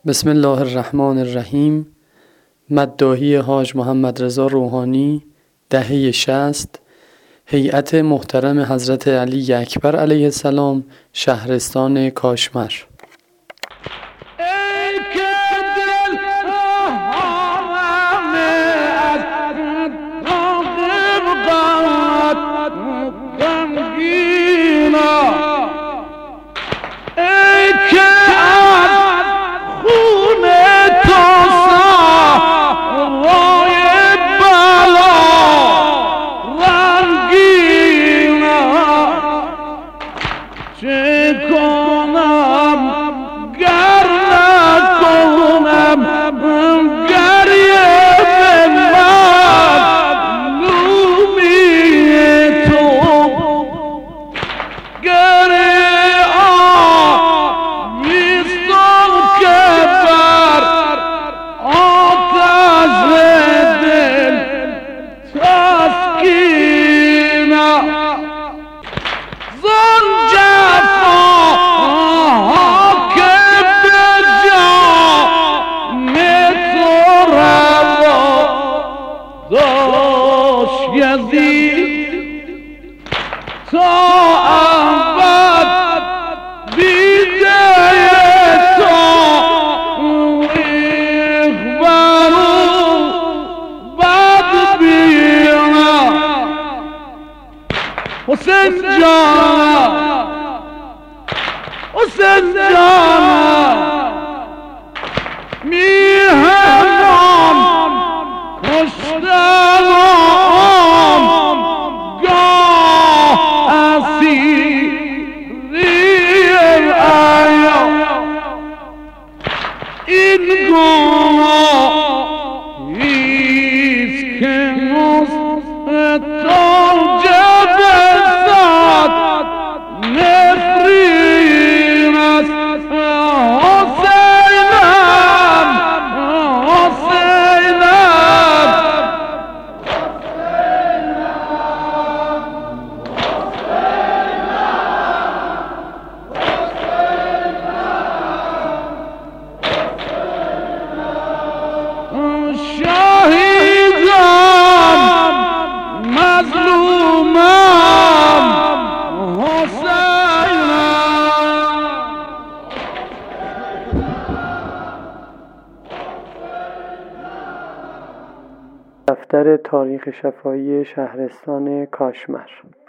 بسم الله الرحمن الرحیم. مداحی حاج محمد رضا روحانی، دهه 60. هیئت محترم حضرت علی اکبر علیه السلام، شهرستان کاشمر. حسین جان میهمان کشتم گاه اسیریم ایام این گناهیست که مستطاع دفتر تاریخ شفاهی شهرستان کاشمر.